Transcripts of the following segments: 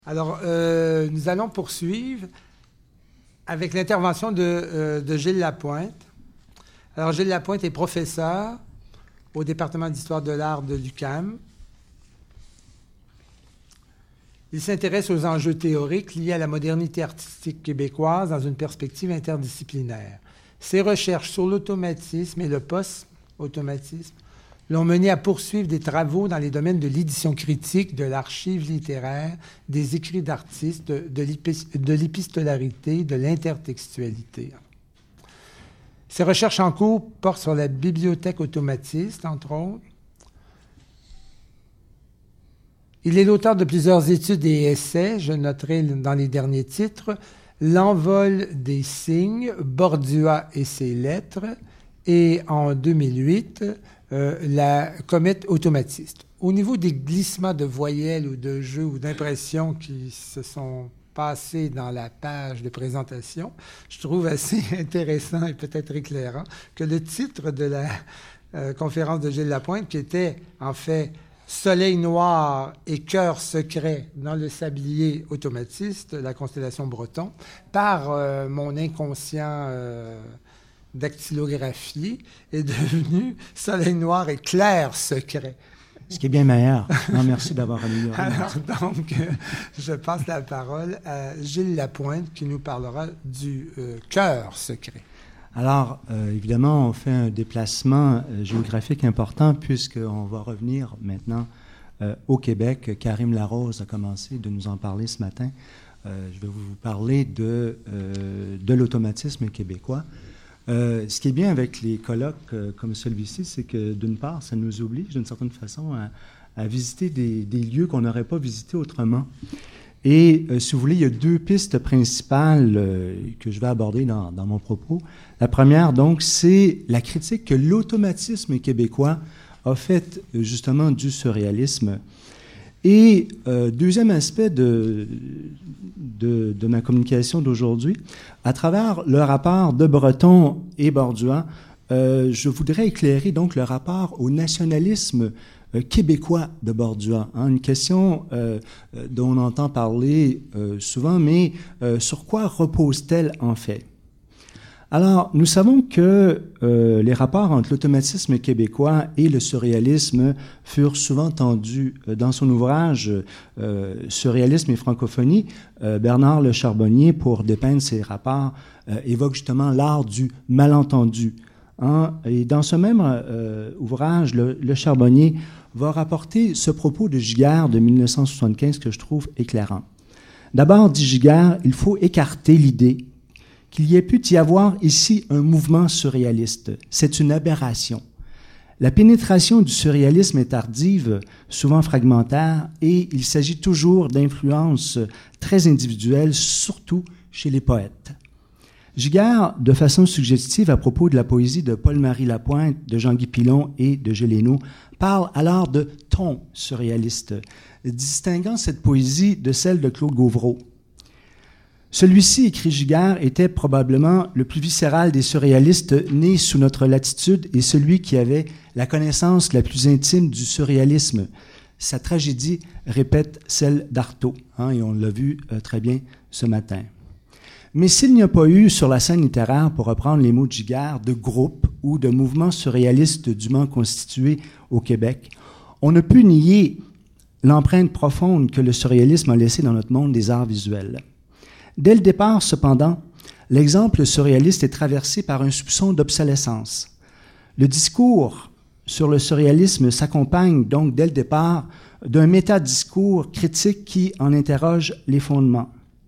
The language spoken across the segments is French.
Alors, nous allons poursuivre avec l'intervention de Gilles Lapointe. Alors, Gilles Lapointe est professeur au département d'histoire de l'art de l'UQAM. Il s'intéresse aux enjeux théoriques liés à la modernité artistique québécoise dans une perspective interdisciplinaire. Ses recherches sur l'automatisme et le post-automatisme l'ont mené à poursuivre des travaux dans les domaines de l'édition critique, de l'archive littéraire, des écrits d'artistes, de l'épistolarité, de l'intertextualité. Ses recherches en cours portent sur la bibliothèque automatiste, entre autres. Il est l'auteur de plusieurs études et essais, je noterai dans les derniers titres, L'envol des signes, Bordua et ses lettres, et en 2008, la comète automatiste. Au niveau des glissements de voyelles ou de jeux ou d'impressions qui se sont passés dans la page de présentation, je trouve assez intéressant et peut-être éclairant que le titre de la conférence de Gilles Lapointe, qui était en fait « Soleil noir et cœur secret dans le sablier automatiste », la constellation Breton, par mon inconscient dactylographie, est devenu « Soleil noir et clair secret ». Ce qui est bien meilleur. Non, merci d'avoir amélioré. Alors, donc, je passe la parole à Gilles Lapointe qui nous parlera du cœur secret. Alors, évidemment, on fait un déplacement géographique important puisqu'on va revenir maintenant au Québec. Karim Larose a commencé de nous en parler ce matin. Je vais vous parler de l'automatisme québécois. Ce qui est bien avec les colloques comme celui-ci, c'est que d'une part, ça nous oblige d'une certaine façon à visiter des lieux qu'on n'aurait pas visités autrement. Et si vous voulez, il y a deux pistes principales que je vais aborder dans mon propos. La première, donc, c'est la critique que l'automatisme québécois a faite justement du surréalisme. Et deuxième aspect de ma communication d'aujourd'hui, à travers le rapport de Breton et Bordua, je voudrais éclairer donc le rapport au nationalisme québécois de Bordua. Une question dont on entend parler souvent, mais sur quoi repose-t-elle en fait? Alors, nous savons que les rapports entre l'automatisme québécois et le surréalisme furent souvent tendus. Dans son ouvrage « Surréalisme et francophonie », Bernard Le Charbonnier, pour dépeindre ces rapports, évoque justement l'art du malentendu. Et dans ce même ouvrage, Le Charbonnier va rapporter ce propos de Giguère de 1975 que je trouve éclairant. D'abord, dit Giguère, il faut écarter l'idée qu'il y ait pu y avoir ici un mouvement surréaliste. C'est une aberration. La pénétration du surréalisme est tardive, souvent fragmentaire, et il s'agit toujours d'influences très individuelles, surtout chez les poètes. Giguère, de façon suggestive à propos de la poésie de Paul-Marie Lapointe, de Jean-Guy Pilon et de Géléno, parle alors de ton surréaliste, distinguant cette poésie de celle de Claude Gauvreau. Celui-ci, écrit Giguère, était probablement le plus viscéral des surréalistes nés sous notre latitude et celui qui avait la connaissance la plus intime du surréalisme. Sa tragédie répète celle d'Artaud, et on l'a vu très bien ce matin. Mais s'il n'y a pas eu sur la scène littéraire, pour reprendre les mots de Giguère, de groupes ou de mouvements surréalistes dûment constitués au Québec, on ne peut nier l'empreinte profonde que le surréalisme a laissée dans notre monde des arts visuels. Dès le départ, cependant, l'exemple surréaliste est traversé par un soupçon d'obsolescence. Le discours sur le surréalisme s'accompagne donc dès le départ d'un métadiscours critique qui en interroge les fondements.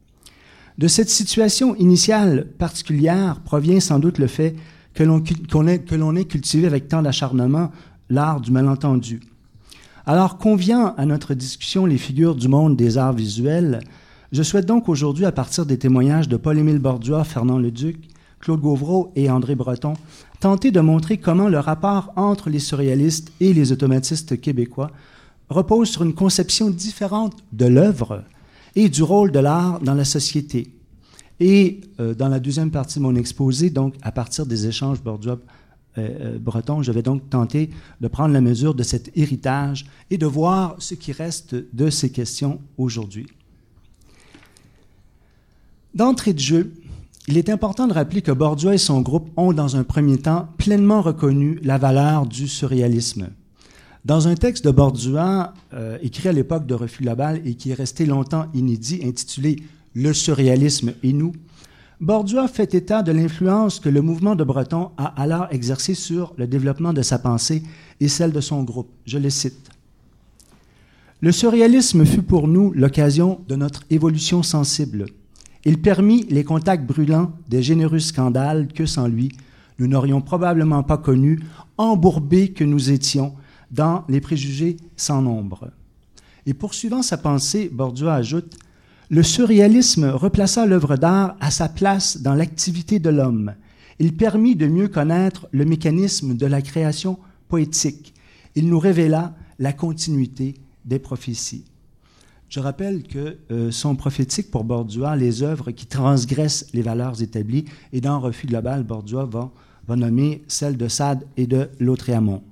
De cette situation initiale particulière provient sans doute le fait que l'on ait cultivé avec tant d'acharnement l'art du malentendu. Alors, conviant à notre discussion les figures du monde des arts visuels, je souhaite donc aujourd'hui, à partir des témoignages de Paul-Émile Bordua, Fernand Leduc, Claude Gauvreau et André Breton, tenter de montrer comment le rapport entre les surréalistes et les automatistes québécois repose sur une conception différente de l'œuvre et du rôle de l'art dans la société. Et dans la deuxième partie de mon exposé, donc à partir des échanges Bordua-Breton, je vais donc tenter de prendre la mesure de cet héritage et de voir ce qui reste de ces questions aujourd'hui. D'entrée de jeu, il est important de rappeler que Bordua et son groupe ont, dans un premier temps, pleinement reconnu la valeur du surréalisme. Dans un texte de Bordua, écrit à l'époque de Refus Global et qui est resté longtemps inédit, intitulé « Le surréalisme et nous », Bordua fait état de l'influence que le mouvement de Breton a alors exercée sur le développement de sa pensée et celle de son groupe. Je le cite. « Le surréalisme fut pour nous l'occasion de notre évolution sensible. Il permit les contacts brûlants des généreux scandales que, sans lui, nous n'aurions probablement pas connus, embourbés que nous étions, dans les préjugés sans nombre. » Et poursuivant sa pensée, Bordua ajoute « Le surréalisme replaça l'œuvre d'art à sa place dans l'activité de l'homme. Il permit de mieux connaître le mécanisme de la création poétique. Il nous révéla la continuité des prophéties. » Je rappelle que sont prophétiques pour Bordua les œuvres qui transgressent les valeurs établies, et dans Refus Global, Bordua va nommer celles de Sade et de Lautréamont.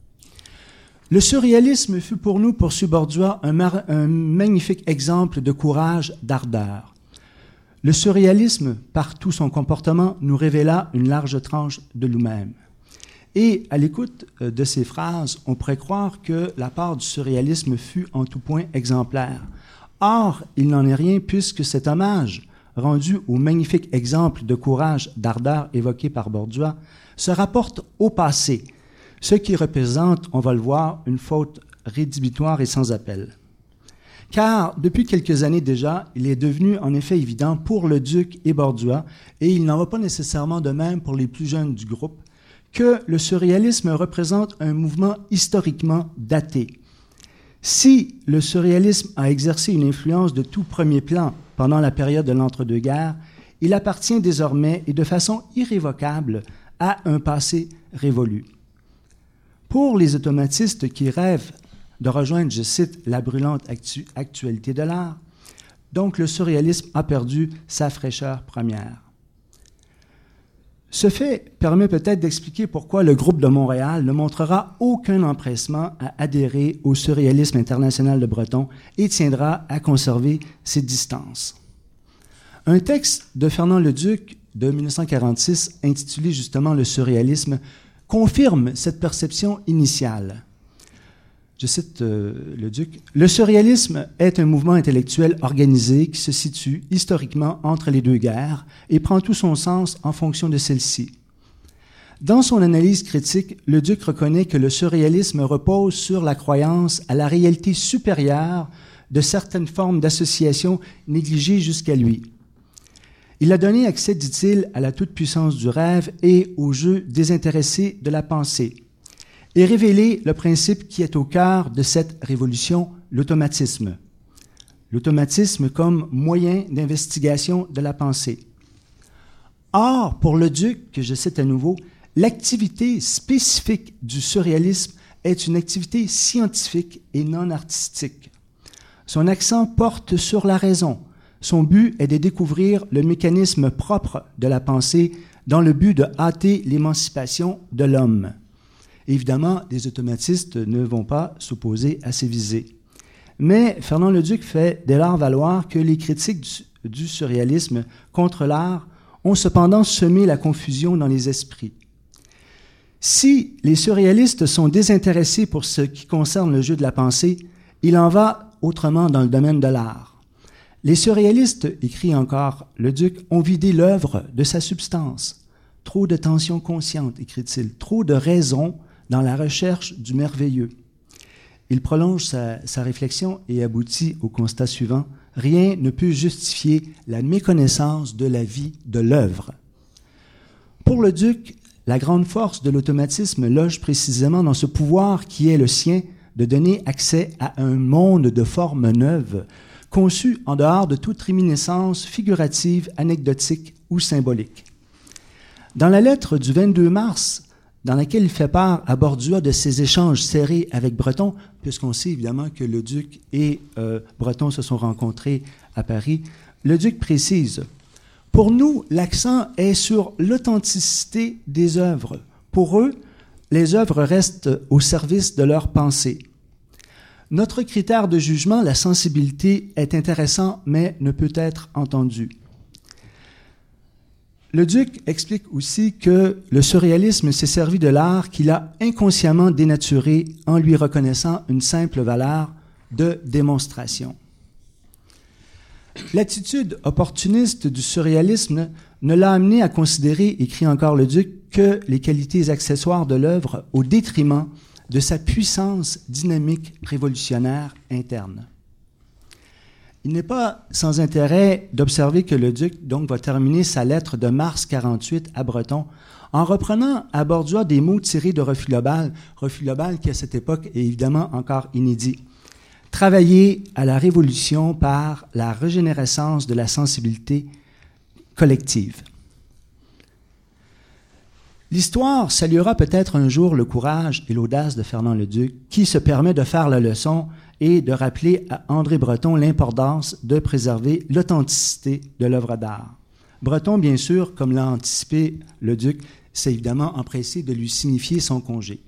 Le surréalisme fut pour nous, poursuit Bordua, un magnifique exemple de courage, d'ardeur. Le surréalisme, par tout son comportement, nous révéla une large tranche de nous-mêmes. Et à l'écoute de ces phrases, on pourrait croire que la part du surréalisme fut en tout point exemplaire. Or, il n'en est rien puisque cet hommage, rendu au magnifique exemple de courage, d'ardeur évoqué par Bordua, se rapporte au passé, ce qui représente, on va le voir, une faute rédhibitoire et sans appel. Car, depuis quelques années déjà, il est devenu en effet évident pour le duc et Bordua, et il n'en va pas nécessairement de même pour les plus jeunes du groupe, que le surréalisme représente un mouvement historiquement daté. Si le surréalisme a exercé une influence de tout premier plan pendant la période de l'entre-deux-guerres, il appartient désormais et de façon irrévocable à un passé révolu. Pour les automatistes qui rêvent de rejoindre, je cite, la brûlante actualité de l'art, donc le surréalisme a perdu sa fraîcheur première. Ce fait permet peut-être d'expliquer pourquoi le groupe de Montréal ne montrera aucun empressement à adhérer au surréalisme international de Breton et tiendra à conserver ses distances. Un texte de Fernand Leduc de 1946, intitulé justement « Le surréalisme », confirme cette perception initiale. Je cite Leduc. « Le surréalisme est un mouvement intellectuel organisé qui se situe historiquement entre les deux guerres et prend tout son sens en fonction de celle-ci. Dans son analyse critique, Leduc reconnaît que le surréalisme repose sur la croyance à la réalité supérieure de certaines formes d'association négligées jusqu'à lui. Il a donné accès, dit-il, à la toute-puissance du rêve et au jeu désintéressé de la pensée, et révéler le principe qui est au cœur de cette révolution, l'automatisme. L'automatisme comme moyen d'investigation de la pensée. Or, pour Leduc, que je cite à nouveau, l'activité spécifique du surréalisme est une activité scientifique et non artistique. Son accent porte sur la raison. Son but est de découvrir le mécanisme propre de la pensée dans le but de hâter l'émancipation de l'homme. Évidemment, les automatistes ne vont pas s'opposer à ces visées. Mais Fernand Leduc fait dès lors valoir que les critiques du surréalisme contre l'art ont cependant semé la confusion dans les esprits. Si les surréalistes sont désintéressés pour ce qui concerne le jeu de la pensée, il en va autrement dans le domaine de l'art. Les surréalistes, écrit encore Leduc, ont vidé l'œuvre de sa substance. Trop de tension consciente, écrit-il, trop de raison dans la recherche du merveilleux. Il prolonge sa réflexion et aboutit au constat suivant. Rien ne peut justifier la méconnaissance de la vie de l'œuvre. Pour Leduc, la grande force de l'automatisme loge précisément dans ce pouvoir qui est le sien de donner accès à un monde de formes neuves, conçu en dehors de toute réminiscence figurative, anecdotique ou symbolique. Dans la lettre du 22 mars, dans laquelle il fait part à Bordua de ses échanges serrés avec Breton, puisqu'on sait évidemment que Leduc et Breton se sont rencontrés à Paris, Leduc précise « Pour nous, l'accent est sur l'authenticité des œuvres. Pour eux, les œuvres restent au service de leur pensée. Notre critère de jugement, la sensibilité, est intéressant, mais ne peut être entendu. Le duc explique aussi que le surréalisme s'est servi de l'art qu'il a inconsciemment dénaturé en lui reconnaissant une simple valeur de démonstration. L'attitude opportuniste du surréalisme ne l'a amené à considérer, écrit encore le duc, que les qualités accessoires de l'œuvre au détriment de sa puissance dynamique révolutionnaire interne. Il n'est pas sans intérêt d'observer que le duc donc va terminer sa lettre de mars 48 à Breton en reprenant à Bordua des mots tirés de Rufus-Lobal qui à cette époque est évidemment encore inédit. Travailler à la révolution par la régénérescence de la sensibilité collective. L'histoire saluera peut-être un jour le courage et l'audace de Fernand Leduc, qui se permet de faire la leçon et de rappeler à André Breton l'importance de préserver l'authenticité de l'œuvre d'art. Breton, bien sûr, comme l'a anticipé Leduc, s'est évidemment empressé de lui signifier son congé.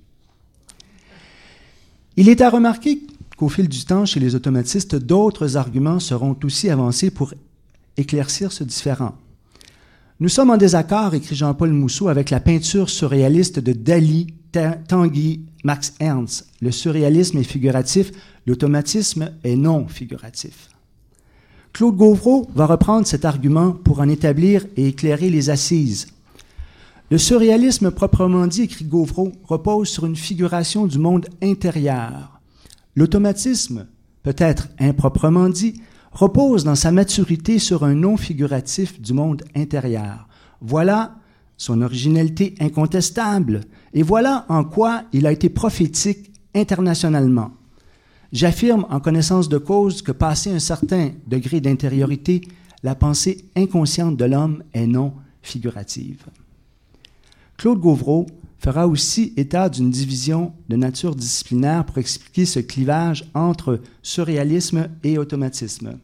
Il est à remarquer qu'au fil du temps, chez les automatistes, d'autres arguments seront aussi avancés pour éclaircir ce différend. Nous sommes en désaccord, écrit Jean-Paul Mousseau, avec la peinture surréaliste de Dali, Tanguy, Max Ernst. Le surréalisme est figuratif, l'automatisme est non figuratif. Claude Gauvreau va reprendre cet argument pour en établir et éclairer les assises. Le surréalisme proprement dit, écrit Gauvreau, repose sur une figuration du monde intérieur. L'automatisme, peut-être improprement dit, repose dans sa maturité sur un non figuratif du monde intérieur. Voilà son originalité incontestable, et voilà en quoi il a été prophétique internationalement. J'affirme en connaissance de cause que passé un certain degré d'intériorité, la pensée inconsciente de l'homme est non figurative. Claude Gauvreau fera aussi état d'une division de nature disciplinaire pour expliquer ce clivage entre surréalisme et automatisme.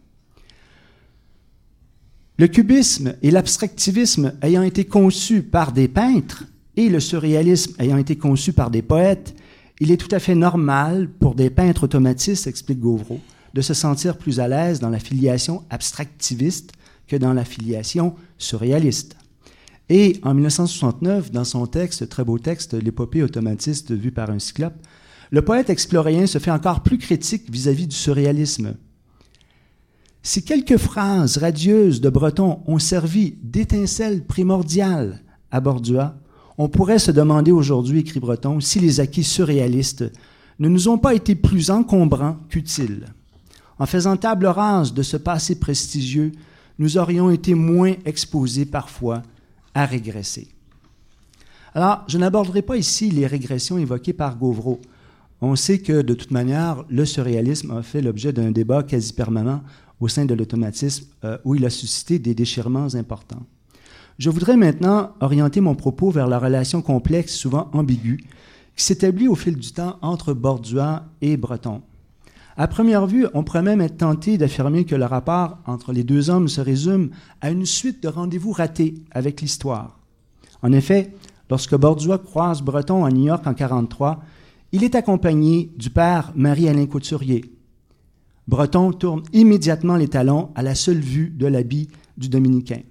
Le cubisme et l'abstractivisme ayant été conçus par des peintres et le surréalisme ayant été conçu par des poètes, il est tout à fait normal pour des peintres automatistes, explique Gauvreau, de se sentir plus à l'aise dans la filiation abstractiviste que dans la filiation surréaliste. Et en 1969, dans son texte, très beau texte, L'épopée automatiste vue par un cyclope, le poète exploréen se fait encore plus critique vis-à-vis du surréalisme. Si quelques phrases radieuses de Breton ont servi d'étincelle primordiale à Bordua, on pourrait se demander aujourd'hui, écrit Breton, si les acquis surréalistes ne nous ont pas été plus encombrants qu'utiles. En faisant table rase de ce passé prestigieux, nous aurions été moins exposés parfois à régresser. Alors, je n'aborderai pas ici les régressions évoquées par Gauvreau. On sait que, de toute manière, le surréalisme a fait l'objet d'un débat quasi permanent au sein de l'automatisme, où il a suscité des déchirements importants. Je voudrais maintenant orienter mon propos vers la relation complexe, souvent ambiguë, qui s'établit au fil du temps entre Bordua et Breton. À première vue, on pourrait même être tenté d'affirmer que le rapport entre les deux hommes se résume à une suite de rendez-vous ratés avec l'histoire. En effet, lorsque Bordua croise Breton à New York en 1943, il est accompagné du père Marie-Alain Couturier. Breton tourne immédiatement les talons à la seule vue de l'habit du dominicain.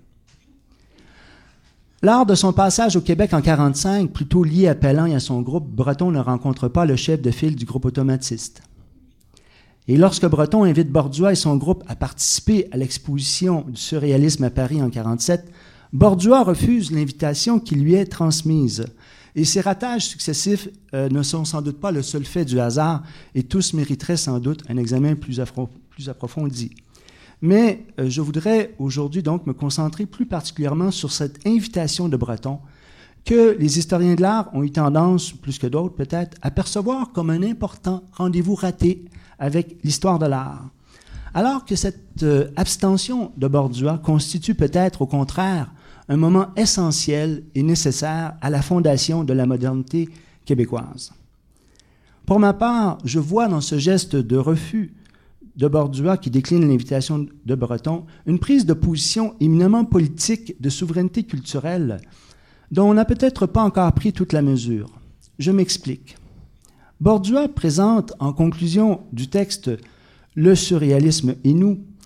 Lors de son passage au Québec en 1945, plutôt lié à Pellan et à son groupe, Breton ne rencontre pas le chef de file du groupe automatiste. Et lorsque Breton invite Bordua et son groupe à participer à l'exposition du surréalisme à Paris en 1947, Bordua refuse l'invitation qui lui est transmise. Et ces ratages successifs ne sont sans doute pas le seul fait du hasard et tous mériteraient sans doute un examen plus approfondi. Mais je voudrais aujourd'hui donc me concentrer plus particulièrement sur cette invitation de Breton que les historiens de l'art ont eu tendance, plus que d'autres peut-être, à percevoir comme un important rendez-vous raté avec l'histoire de l'art. Alors que cette abstention de Bordua constitue peut-être au contraire un moment essentiel et nécessaire à la fondation de la modernité québécoise. Pour ma part, je vois dans ce geste de refus de Bordua qui décline l'invitation de Breton une prise de position éminemment politique de souveraineté culturelle dont on n'a peut-être pas encore pris toute la mesure. Je m'explique. Bordua présente en conclusion du texte « Le surréalisme et nous »,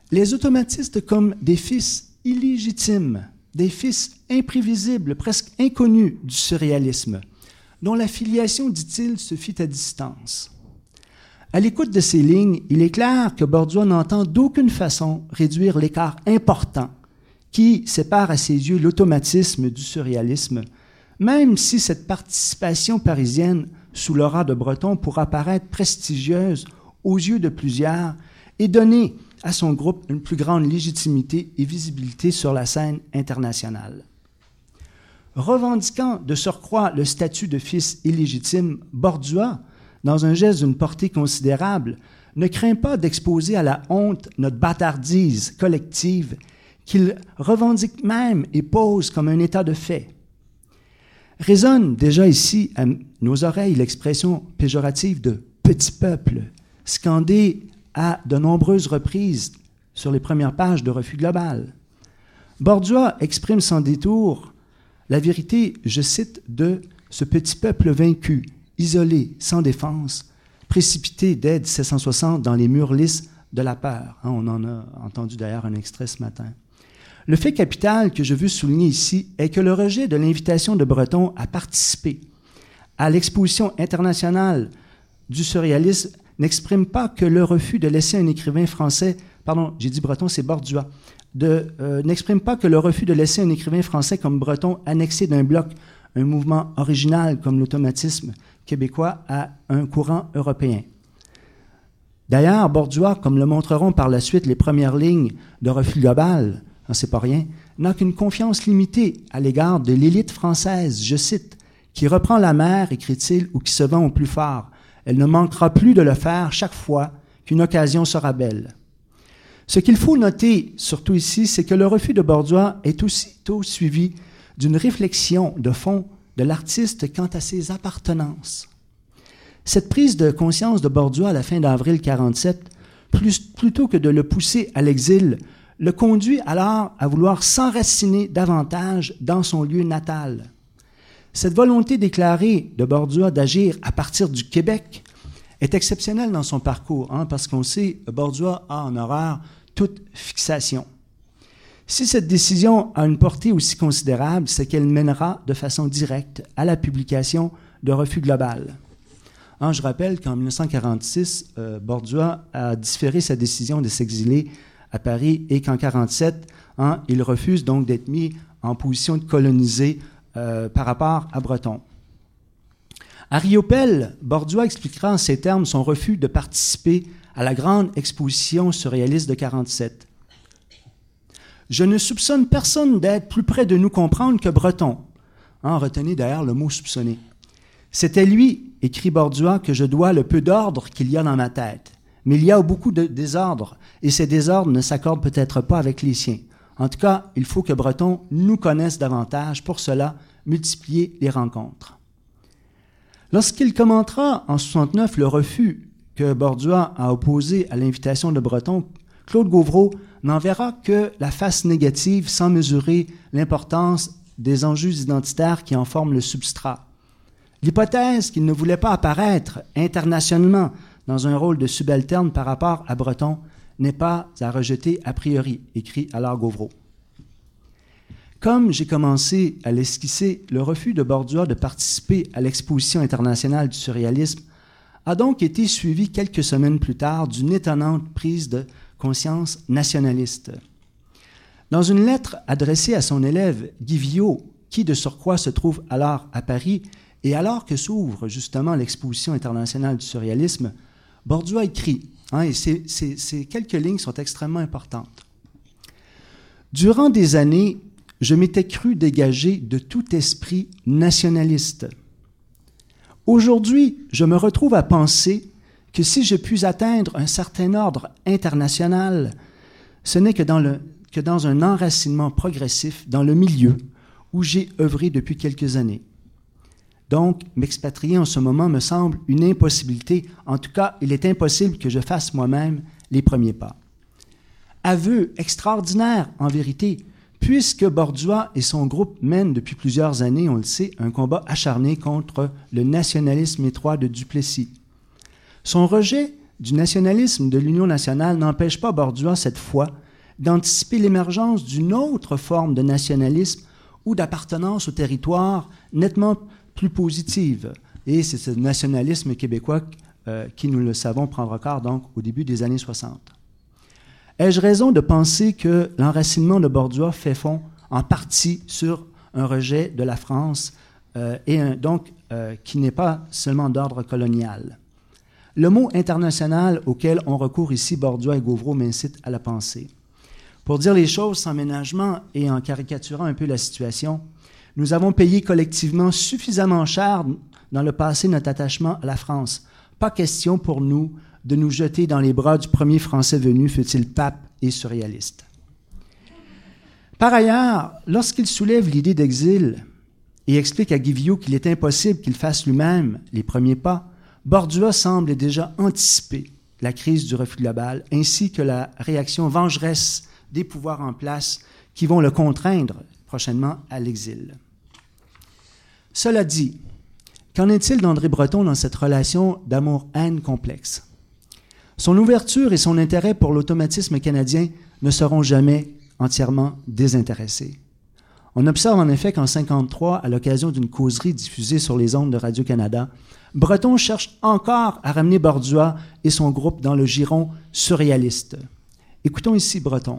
les automatistes comme des fils illégitimes des fils imprévisibles, presque inconnus du surréalisme, dont la filiation, dit-il, se fit à distance. À l'écoute de ces lignes, il est clair que Borduas n'entend d'aucune façon réduire l'écart important qui sépare à ses yeux l'automatisme du surréalisme, même si cette participation parisienne sous l'aura de Breton pourra paraître prestigieuse aux yeux de plusieurs et donner à son groupe une plus grande légitimité et visibilité sur la scène internationale. Revendiquant de surcroît le statut de fils illégitime, Borduas, dans un geste d'une portée considérable, ne craint pas d'exposer à la honte notre bâtardise collective qu'il revendique même et pose comme un état de fait. Résonne déjà ici à nos oreilles l'expression péjorative de « petit peuple », scandée à de nombreuses reprises sur les premières pages de Refus global. Borduas exprime sans détour la vérité, je cite, de « ce petit peuple vaincu, isolé, sans défense, précipité dès 1760 dans les murs lisses de la peur. » On en a entendu d'ailleurs un extrait ce matin. Le fait capital que je veux souligner ici est que le rejet de l'invitation de Breton à participer à l'exposition internationale du surréalisme n'exprime pas que le refus de laisser un écrivain français, pardon, j'ai dit Breton, c'est Borduas, n'exprime pas que le refus de laisser un écrivain français comme Breton annexé d'un bloc un mouvement original comme l'automatisme québécois à un courant européen. D'ailleurs, Borduas, comme le montreront par la suite les premières lignes de Refus global, c'est pas rien, n'a qu'une confiance limitée à l'égard de l'élite française, je cite, qui reprend la mer, écrit-il, ou qui se vend au plus fort. Elle ne manquera plus de le faire chaque fois qu'une occasion sera belle. Ce qu'il faut noter, surtout ici, c'est que le refus de Borduas est aussitôt suivi d'une réflexion de fond de l'artiste quant à ses appartenances. Cette prise de conscience de Borduas à la fin d'avril 1947, plutôt que de le pousser à l'exil, le conduit alors à vouloir s'enraciner davantage dans son lieu natal. Cette volonté déclarée de Borduas d'agir à partir du Québec est exceptionnelle dans son parcours, parce qu'on sait que Borduas a en horreur toute fixation. Si cette décision a une portée aussi considérable, c'est qu'elle mènera de façon directe à la publication de Refus global. Je rappelle qu'en 1946, Borduas a différé sa décision de s'exiler à Paris et qu'en 1947, il refuse donc d'être mis en position de coloniser par rapport à Breton. À Riopelle, Borduas expliquera en ces termes son refus de participer à la grande exposition surréaliste de 1947. « Je ne soupçonne personne d'être plus près de nous comprendre que Breton. » Retenez d'ailleurs le mot « soupçonner ». « C'est à lui, écrit Borduas, que je dois le peu d'ordre qu'il y a dans ma tête. Mais il y a beaucoup de désordre, et ces désordres ne s'accordent peut-être pas avec les siens. En tout cas, il faut que Breton nous connaisse davantage. Pour cela, multiplier les rencontres. » Lorsqu'il commentera en 1969 le refus que Borduas a opposé à l'invitation de Breton, Claude Gauvreau n'en verra que la face négative sans mesurer l'importance des enjeux identitaires qui en forment le substrat. L'hypothèse qu'il ne voulait pas apparaître internationalement dans un rôle de subalterne par rapport à Breton n'est pas à rejeter a priori, écrit alors Gauvreau. Comme j'ai commencé à l'esquisser, le refus de Borduas de participer à l'exposition internationale du surréalisme a donc été suivi quelques semaines plus tard d'une étonnante prise de conscience nationaliste. Dans une lettre adressée à son élève Guy Viaud, qui de surcroît se trouve alors à Paris, et alors que s'ouvre justement l'exposition internationale du surréalisme, Borduas écrit, et ces quelques lignes sont extrêmement importantes. « Durant des années, je m'étais cru dégagé de tout esprit nationaliste. Aujourd'hui, je me retrouve à penser que si je puis atteindre un certain ordre international, ce n'est que dans un enracinement progressif dans le milieu où j'ai œuvré depuis quelques années. Donc, m'expatrier en ce moment me semble une impossibilité. En tout cas, il est impossible que je fasse moi-même les premiers pas. » Aveu extraordinaire, en vérité, puisque Borduas et son groupe mènent depuis plusieurs années, on le sait, un combat acharné contre le nationalisme étroit de Duplessis. Son rejet du nationalisme de l'Union nationale n'empêche pas Borduas, cette fois, d'anticiper l'émergence d'une autre forme de nationalisme ou d'appartenance au territoire nettement plus positive. Et c'est ce nationalisme québécois qui, nous le savons, prendra corps donc au début des années 60. Ai-je raison de penser que l'enracinement de Borduas fait fond en partie sur un rejet de la France qui n'est pas seulement d'ordre colonial? Le mot international auquel on recourt ici, Borduas et Gauvreau, m'incite à la penser. Pour dire les choses sans ménagement et en caricaturant un peu la situation, nous avons payé collectivement suffisamment cher dans le passé notre attachement à la France. Pas question pour nous de nous jeter dans les bras du premier Français venu, fût-il pape et surréaliste. Par ailleurs, lorsqu'il soulève l'idée d'exil et explique à Guivillot qu'il est impossible qu'il fasse lui-même les premiers pas, Borduas semble déjà anticiper la crise du refus global ainsi que la réaction vengeresse des pouvoirs en place qui vont le contraindre prochainement à l'exil. Cela dit, qu'en est-il d'André Breton dans cette relation d'amour-haine complexe? Son ouverture et son intérêt pour l'automatisme canadien ne seront jamais entièrement désintéressés. On observe en effet qu'en 1953, à l'occasion d'une causerie diffusée sur les ondes de Radio-Canada, Breton cherche encore à ramener Borduas et son groupe dans le giron surréaliste. Écoutons ici Breton.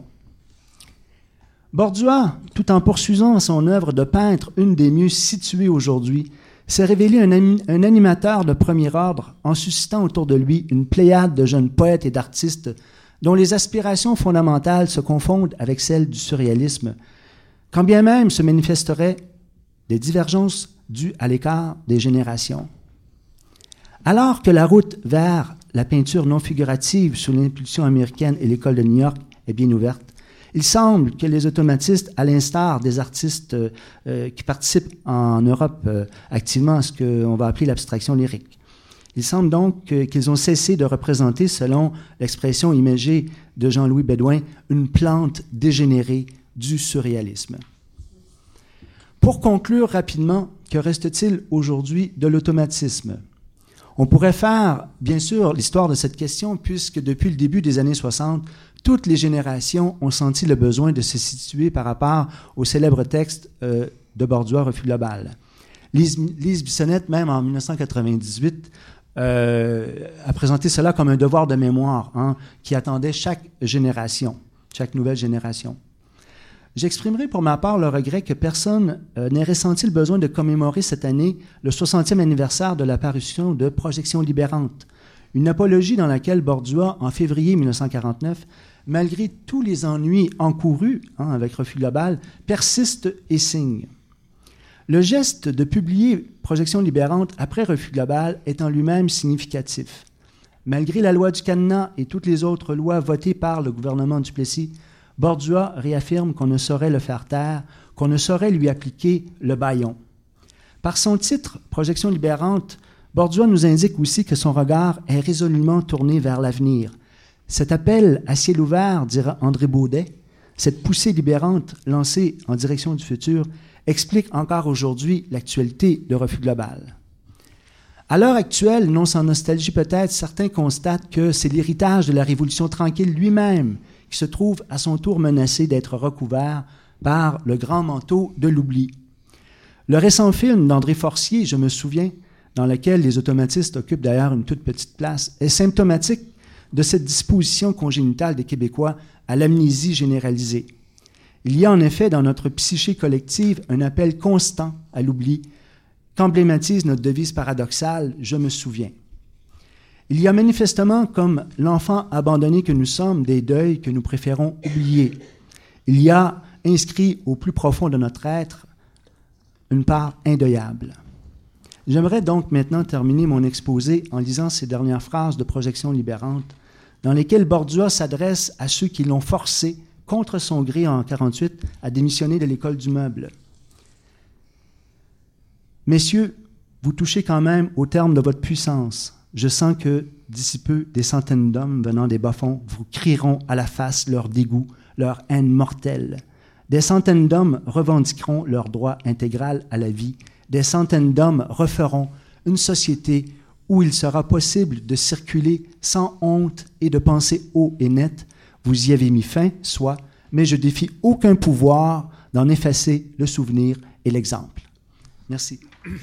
Borduas, tout en poursuivant son œuvre de peintre, une des mieux situées aujourd'hui, s'est révélé un animateur de premier ordre en suscitant autour de lui une pléiade de jeunes poètes et d'artistes dont les aspirations fondamentales se confondent avec celles du surréalisme, quand bien même se manifesteraient des divergences dues à l'écart des générations. Alors que la route vers la peinture non figurative sous l'impulsion américaine et l'école de New York est bien ouverte, il semble que les automatistes, à l'instar des artistes qui participent en Europe activement à ce qu'on va appeler l'abstraction lyrique, il semble donc qu'ils ont cessé de représenter, selon l'expression imagée de Jean-Louis Bédoin, une plante dégénérée du surréalisme. Pour conclure rapidement, que reste-t-il aujourd'hui de l'automatisme? On pourrait faire, bien sûr, l'histoire de cette question, puisque depuis le début des années 60, toutes les générations ont senti le besoin de se situer par rapport au célèbre texte de Borduas, Refus global. Lise Bissonnette, même en 1998, a présenté cela comme un devoir de mémoire qui attendait chaque génération, chaque nouvelle génération. J'exprimerai pour ma part le regret que personne n'ait ressenti le besoin de commémorer cette année le 60e anniversaire de la parution de Projection libérante, une apologie dans laquelle Borduas, en février 1949, malgré tous les ennuis encourus avec Refus global, persiste et signe. Le geste de publier Projection libérante après Refus global est en lui-même significatif. Malgré la loi du cadenas et toutes les autres lois votées par le gouvernement Duplessis, Borduas réaffirme qu'on ne saurait le faire taire, qu'on ne saurait lui appliquer le bâillon. Par son titre, Projection libérante, Borduas nous indique aussi que son regard est résolument tourné vers l'avenir. Cet appel à ciel ouvert, dira André Baudet, cette poussée libérante lancée en direction du futur, explique encore aujourd'hui l'actualité de Refus global. À l'heure actuelle, non sans nostalgie peut-être, certains constatent que c'est l'héritage de la Révolution tranquille lui-même qui se trouve à son tour menacé d'être recouvert par le grand manteau de l'oubli. Le récent film d'André Forcier, Je me souviens, dans lequel les automatistes occupent d'ailleurs une toute petite place, est symptomatique de cette disposition congénitale des Québécois à l'amnésie généralisée. Il y a en effet dans notre psyché collective un appel constant à l'oubli qu'emblématise notre devise paradoxale « Je me souviens ». Il y a manifestement, comme l'enfant abandonné que nous sommes, des deuils que nous préférons oublier. Il y a inscrit au plus profond de notre être une part indeuillable. J'aimerais donc maintenant terminer mon exposé en lisant ces dernières phrases de Projection libérante, dans lesquelles Borduas s'adresse à ceux qui l'ont forcé, contre son gré en 1948, à démissionner de l'école du meuble. Messieurs, vous touchez quand même au terme de votre puissance. Je sens que, d'ici peu, des centaines d'hommes venant des bas-fonds vous crieront à la face leur dégoût, leur haine mortelle. Des centaines d'hommes revendiqueront leur droit intégral à la vie. Des centaines d'hommes referont une société où il sera possible de circuler sans honte et de penser haut et net. Vous y avez mis fin, soit mais je défie aucun pouvoir d'en effacer le souvenir et l'exemple. Merci.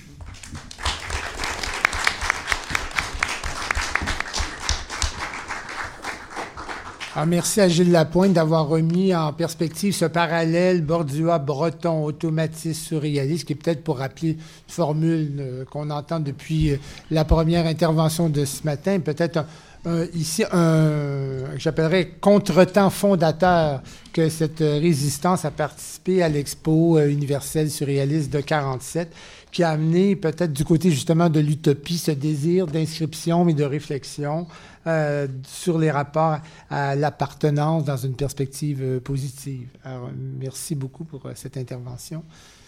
Alors, merci à Gilles Lapointe d'avoir remis en perspective ce parallèle bordua-breton, automatiste, surréaliste, qui est peut-être, pour rappeler une formule qu'on entend depuis la première intervention de ce matin, peut-être ici j'appellerais contretemps fondateur que cette résistance a participé à l'expo universelle surréaliste de 47, qui a amené peut-être du côté justement de l'utopie ce désir d'inscription et de réflexion sur les rapports à l'appartenance dans une perspective positive. Alors, merci beaucoup pour cette intervention.